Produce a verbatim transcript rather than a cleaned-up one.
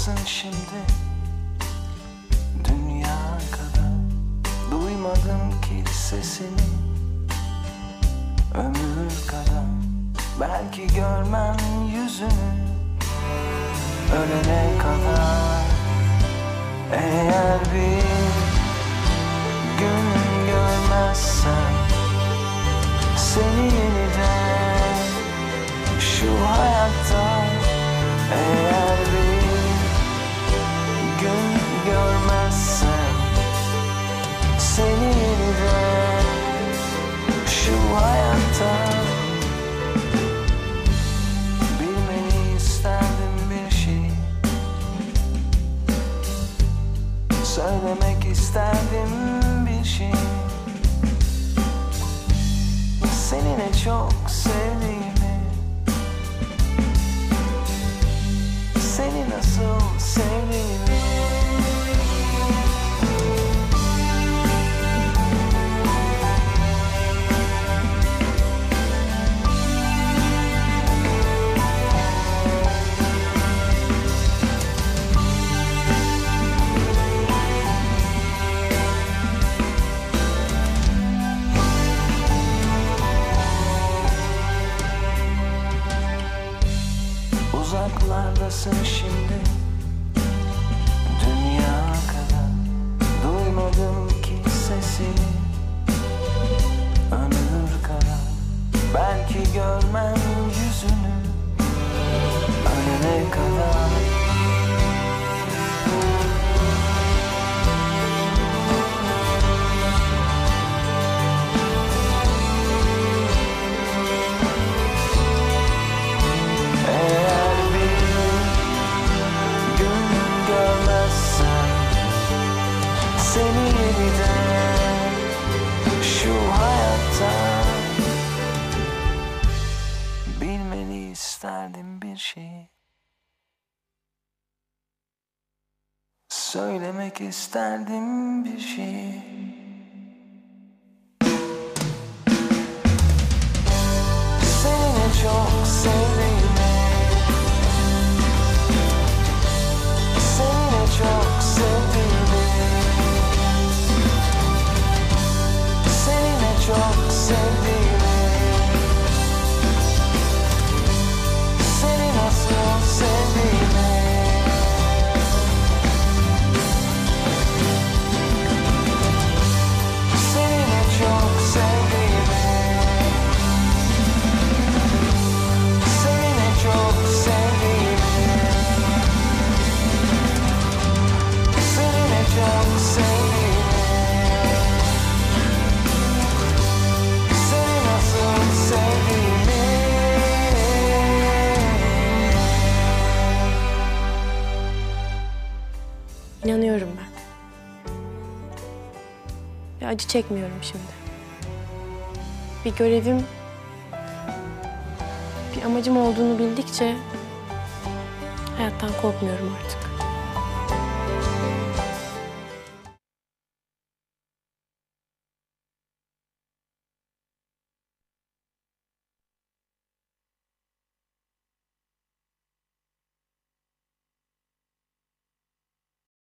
uzaklardasın şimdi, dünya kadar. Duymadım ki sesini, ömür kadar. Belki görmem yüzünü, ölene kadar. Eğer bir gün görmezsem seni yeniden şu hayatta, eğer bir gün görmezsem seni yeniden şu hayatta, bilmeni isterdim bir şey, söylemek isterdim bir şey. Seni ne çok sevdiğimi, seni nasıl sevdiğimi. Uzaklardasın şimdi, dünya kadar. Duymadım ki sesini, ömür kadar. Belki görmem yüzünü, ölene kadar. Seni yeniden şu hayatta, bilmeni isterdim bir şey, söylemek isterdim bir şey. Seni çok sevdiğimi, seni çok sevdiğimi, çok sevdiğimi, seni nasıl sevdiğimi. Seni çok sevdiğimi, seni çok sevdiğimi, seni çok sevdiğimi. İnanıyorum ben. Ve acı çekmiyorum şimdi. Bir görevim, bir amacım olduğunu bildikçe hayattan korkmuyorum artık.